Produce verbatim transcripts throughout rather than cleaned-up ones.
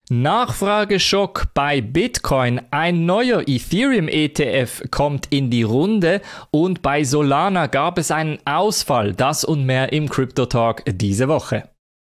Nachfrageschock bei Bitcoin, ein neuer Ethereum-E T F kommt in die Runde und bei Solana gab es einen Ausfall. Das und mehr im Crypto Talk diese Woche.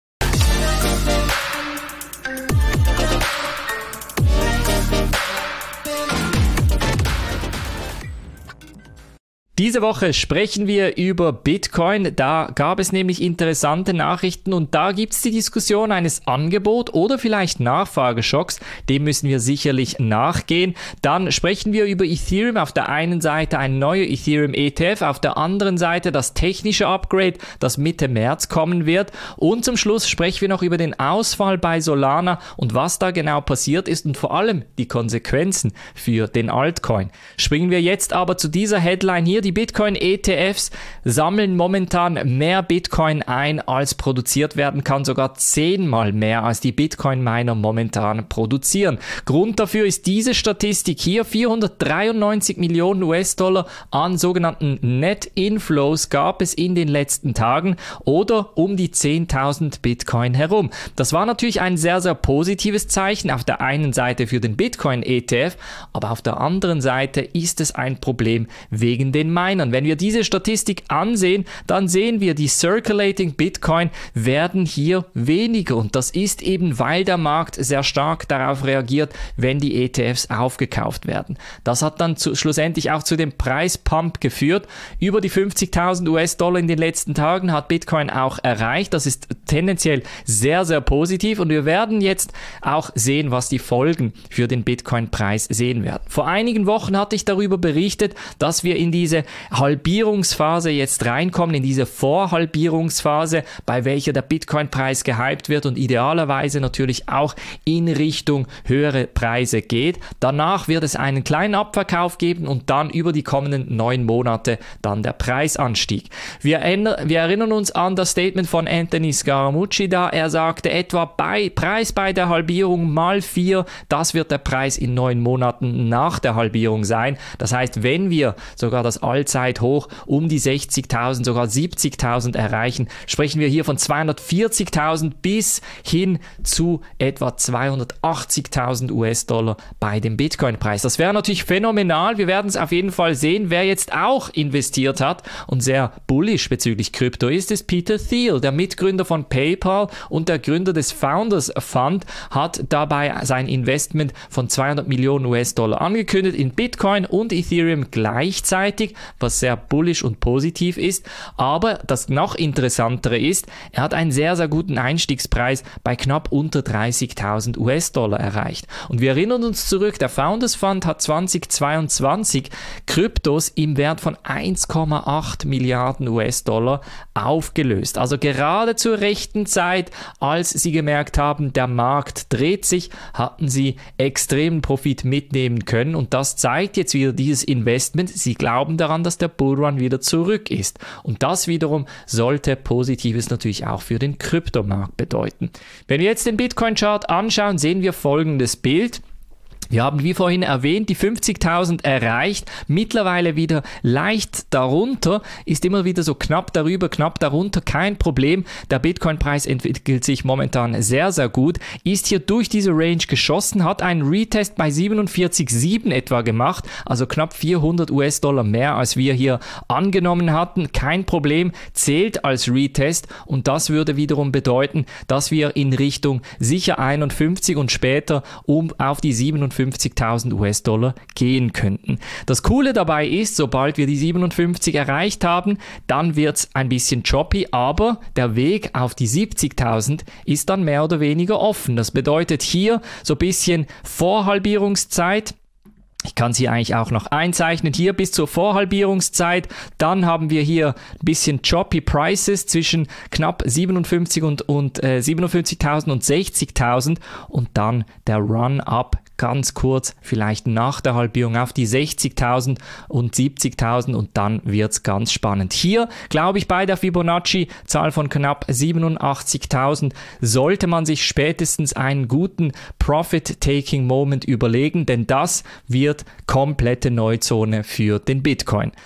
Diese Woche sprechen wir über Bitcoin, da gab es nämlich interessante Nachrichten und da gibt es die Diskussion eines Angebot- oder vielleicht Nachfrageschocks, dem müssen wir sicherlich nachgehen. Dann sprechen wir über Ethereum, auf der einen Seite ein neuer Ethereum-E T F, auf der anderen Seite das technische Upgrade, das Mitte März kommen wird und zum Schluss sprechen wir noch über den Ausfall bei Solana und was da genau passiert ist und vor allem die Konsequenzen für den Altcoin. Springen wir jetzt aber zu dieser Headline hier. Die Bitcoin-E T Fs sammeln momentan mehr Bitcoin ein, als produziert werden kann, sogar zehnmal mehr, als die Bitcoin-Miner momentan produzieren. Grund dafür ist diese Statistik hier, vierhundertdreiundneunzig Millionen U S-Dollar an sogenannten Net-Inflows gab es in den letzten Tagen oder um die zehntausend Bitcoin herum. Das war natürlich ein sehr, sehr positives Zeichen, auf der einen Seite für den Bitcoin-E T F, aber auf der anderen Seite ist es ein Problem wegen den Minern. Wenn wir diese Statistik ansehen, dann sehen wir, die Circulating Bitcoin werden hier weniger und das ist eben, weil der Markt sehr stark darauf reagiert, wenn die E T Fs aufgekauft werden. Das hat dann zu, schlussendlich auch zu dem Preispump geführt. Über die fünfzigtausend U S-Dollar in den letzten Tagen hat Bitcoin auch erreicht. Das ist tendenziell sehr, sehr positiv und wir werden jetzt auch sehen, was die Folgen für den Bitcoin-Preis sehen werden. Vor einigen Wochen hatte ich darüber berichtet, dass wir in diese Halbierungsphase jetzt reinkommen, in diese Vorhalbierungsphase, bei welcher der Bitcoin-Preis gehypt wird und idealerweise natürlich auch in Richtung höhere Preise geht. Danach wird es einen kleinen Abverkauf geben und dann über die kommenden neun Monate dann der Preisanstieg. Wir, wir erinnern uns an das Statement von Anthony Scaramucci da. Er sagte etwa bei Preis bei der Halbierung mal vier, das wird der Preis in neun Monaten nach der Halbierung sein. Das heißt, wenn wir sogar das Allzeithoch um die sechzigtausend, sogar siebzigtausend erreichen, sprechen wir hier von zweihundertvierzigtausend bis hin zu etwa zweihundertachtzigtausend U S-Dollar bei dem Bitcoin-Preis. Das wäre natürlich phänomenal. Wir werden es auf jeden Fall sehen. Wer jetzt auch investiert hat und sehr bullish bezüglich Krypto ist, ist Peter Thiel, der Mitgründer von PayPal und der Gründer des Founders Fund, hat dabei sein Investment von zweihundert Millionen U S-Dollar angekündigt in Bitcoin und Ethereum gleichzeitig, was sehr bullish und positiv ist. Aber das noch interessantere ist, er hat einen sehr, sehr guten Einstiegspreis bei knapp unter dreißigtausend U S-Dollar erreicht. Und wir erinnern uns zurück, der Founders Fund hat zweitausendzweiundzwanzig Kryptos im Wert von eins Komma acht Milliarden U S-Dollar aufgelöst. Also gerade zur rechten Zeit, als sie gemerkt haben, der Markt dreht sich, hatten sie extremen Profit mitnehmen können und das zeigt jetzt wieder dieses Investment. Sie glauben daran, dass der Bullrun wieder zurück ist. Und das wiederum sollte Positives natürlich auch für den Kryptomarkt bedeuten. Wenn wir jetzt den Bitcoin-Chart anschauen, sehen wir folgendes Bild. Wir haben, wie vorhin erwähnt, die fünfzigtausend erreicht, mittlerweile wieder leicht darunter, ist immer wieder so knapp darüber, knapp darunter, kein Problem. Der Bitcoin-Preis entwickelt sich momentan sehr, sehr gut, ist hier durch diese Range geschossen, hat einen Retest bei siebenundvierzig Komma sieben etwa gemacht, also knapp vierhundert U S-Dollar mehr, als wir hier angenommen hatten. Kein Problem, zählt als Retest und das würde wiederum bedeuten, dass wir in Richtung sicher einundfünfzig und später um auf die siebenundfünfzigtausend U S-Dollar gehen könnten. Das Coole dabei ist, sobald wir die siebenundfünfzig erreicht haben, dann wird es ein bisschen choppy, aber der Weg auf die siebzigtausend ist dann mehr oder weniger offen. Das bedeutet hier so ein bisschen Vorhalbierungszeit. Ich kann sie eigentlich auch noch einzeichnen, hier bis zur Vorhalbierungszeit. Dann haben wir hier ein bisschen choppy Prices zwischen knapp siebenundfünfzig und, und äh, siebenundfünfzigtausend und sechzigtausend und dann der Run-Up ganz kurz, vielleicht nach der Halbierung auf die sechzigtausend und siebzigtausend und dann wird's ganz spannend. Hier, glaube ich, bei der Fibonacci-Zahl von knapp siebenundachtzigtausend sollte man sich spätestens einen guten Profit-Taking-Moment überlegen, denn das wird komplette Neuzone für den Bitcoin.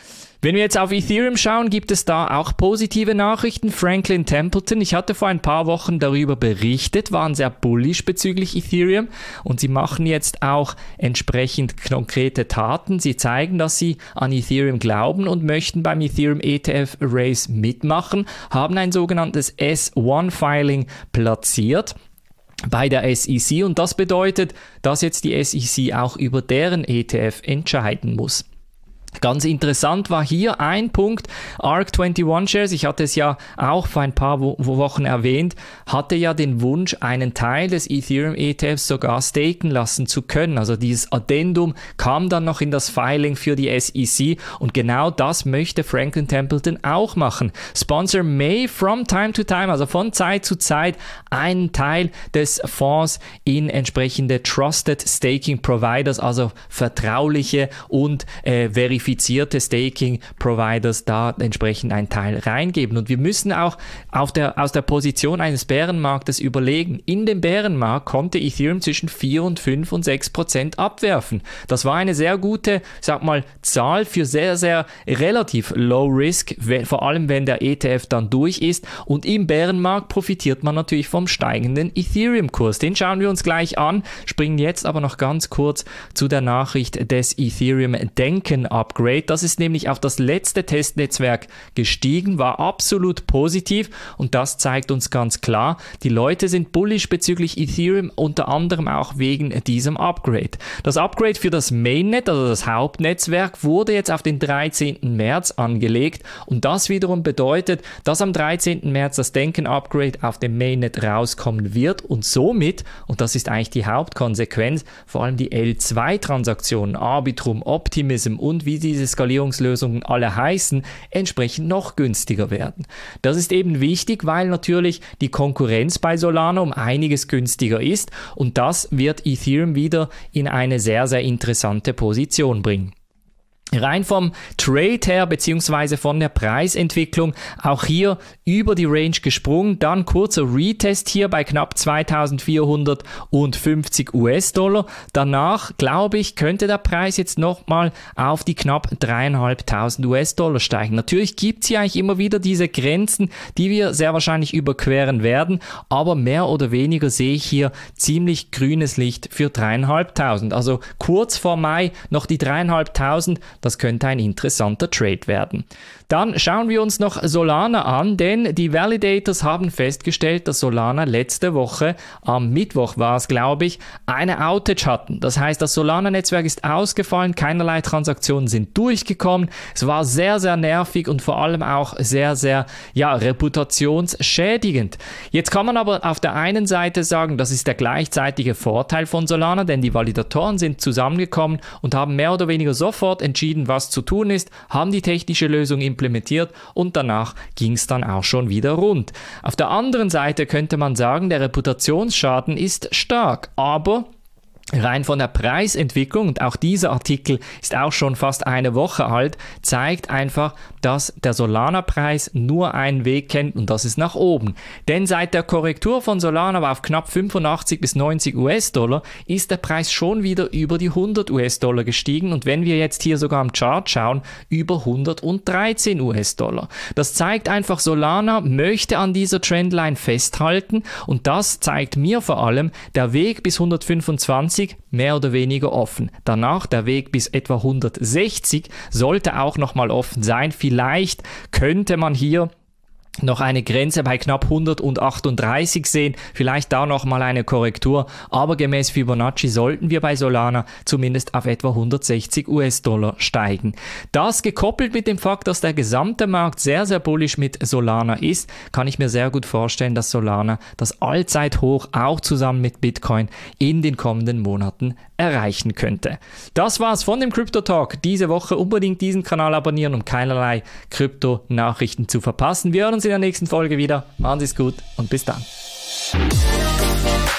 Wenn wir jetzt auf Ethereum schauen, gibt es da auch positive Nachrichten. Franklin Templeton, ich hatte vor ein paar Wochen darüber berichtet, waren sehr bullish bezüglich Ethereum und sie machen jetzt auch entsprechend konkrete Taten. Sie zeigen, dass sie an Ethereum glauben und möchten beim Ethereum E T F Race mitmachen, haben ein sogenanntes S eins Filing platziert bei der S E C und das bedeutet, dass jetzt die S E C auch über deren E T F entscheiden muss. Ganz interessant war hier ein Punkt, A R K einundzwanzig Shares, ich hatte es ja auch vor ein paar Wo- Wochen erwähnt, hatte ja den Wunsch, einen Teil des Ethereum E T Fs sogar staken lassen zu können. Also dieses Addendum kam dann noch in das Filing für die S E C und genau das möchte Franklin Templeton auch machen. Sponsor may from time to time, also von Zeit zu Zeit, einen Teil des Fonds in entsprechende Trusted Staking Providers, also vertrauliche und äh, verifizierte verifizierte Staking-Providers da entsprechend einen Teil reingeben. Und wir müssen auch auf der, aus der Position eines Bärenmarktes überlegen. In dem Bärenmarkt konnte Ethereum zwischen vier und fünf und sechs Prozent abwerfen. Das war eine sehr gute, sag mal, Zahl für sehr, sehr relativ low risk, vor allem wenn der E T F dann durch ist. Und im Bärenmarkt profitiert man natürlich vom steigenden Ethereum-Kurs. Den schauen wir uns gleich an, springen jetzt aber noch ganz kurz zu der Nachricht des Ethereum-Denken-Upgrade. Das ist nämlich auf das letzte Testnetzwerk gestiegen, war absolut positiv und das zeigt uns ganz klar, die Leute sind bullish bezüglich Ethereum, unter anderem auch wegen diesem Upgrade. Das Upgrade für das Mainnet, also das Hauptnetzwerk, wurde jetzt auf den dreizehnten März angelegt und das wiederum bedeutet, dass am dreizehnten März das Denken-Upgrade auf dem Mainnet rauskommen wird und somit, und das ist eigentlich die Hauptkonsequenz, vor allem die L zwei Transaktionen, Arbitrum, Optimism und wie diese Skalierungslösungen alle heißen, entsprechend noch günstiger werden. Das ist eben wichtig, weil natürlich die Konkurrenz bei Solana um einiges günstiger ist und das wird Ethereum wieder in eine sehr, sehr interessante Position bringen. Rein vom Trade her beziehungsweise von der Preisentwicklung auch hier über die Range gesprungen, dann kurzer Retest hier bei knapp zweitausendvierhundertfünfzig US-Dollar. Danach, glaube ich, könnte der Preis jetzt nochmal auf die knapp dreieinhalbtausend US-Dollar steigen. Natürlich gibt es hier eigentlich immer wieder diese Grenzen, die wir sehr wahrscheinlich überqueren werden, aber mehr oder weniger sehe ich hier ziemlich grünes Licht für dreieinhalbtausend. Also kurz vor Mai noch die dreieinhalbtausend. Das könnte ein interessanter Trade werden. Dann schauen wir uns noch Solana an, denn die Validators haben festgestellt, dass Solana letzte Woche, am Mittwoch war es glaube ich, eine Outage hatten. Das heißt, das Solana-Netzwerk ist ausgefallen, keinerlei Transaktionen sind durchgekommen. Es war sehr, sehr nervig und vor allem auch sehr, sehr ja, reputationsschädigend. Jetzt kann man aber auf der einen Seite sagen, das ist der gleichzeitige Vorteil von Solana, denn die Validatoren sind zusammengekommen und haben mehr oder weniger sofort entschieden, was zu tun ist, haben die technische Lösung implementiert und danach ging es dann auch schon wieder rund. Auf der anderen Seite könnte man sagen, der Reputationsschaden ist stark, aber rein von der Preisentwicklung, und auch dieser Artikel ist auch schon fast eine Woche alt, zeigt einfach, dass der Solana-Preis nur einen Weg kennt und das ist nach oben. Denn seit der Korrektur von Solana auf knapp fünfundachtzig bis neunzig US-Dollar ist der Preis schon wieder über die hundert US-Dollar gestiegen und wenn wir jetzt hier sogar am Chart schauen, über hundertdreizehn US-Dollar. Das zeigt einfach, Solana möchte an dieser Trendline festhalten und das zeigt mir vor allem, der Weg bis hundertfünfundzwanzig mehr oder weniger offen. Danach der Weg bis etwa hundertsechzig sollte auch nochmal offen sein. Vielleicht könnte man hier noch eine Grenze bei knapp hundertachtunddreißig sehen, vielleicht da nochmal eine Korrektur, aber gemäß Fibonacci sollten wir bei Solana zumindest auf etwa hundertsechzig US-Dollar steigen. Das gekoppelt mit dem Fakt, dass der gesamte Markt sehr, sehr bullish mit Solana ist, kann ich mir sehr gut vorstellen, dass Solana das Allzeithoch auch zusammen mit Bitcoin in den kommenden Monaten erreichen könnte. Das war's von dem Crypto Talk. Diese Woche unbedingt diesen Kanal abonnieren, um keinerlei Krypto-Nachrichten zu verpassen. Wir hören uns in der nächsten Folge wieder. Machen Sie es gut und bis dann.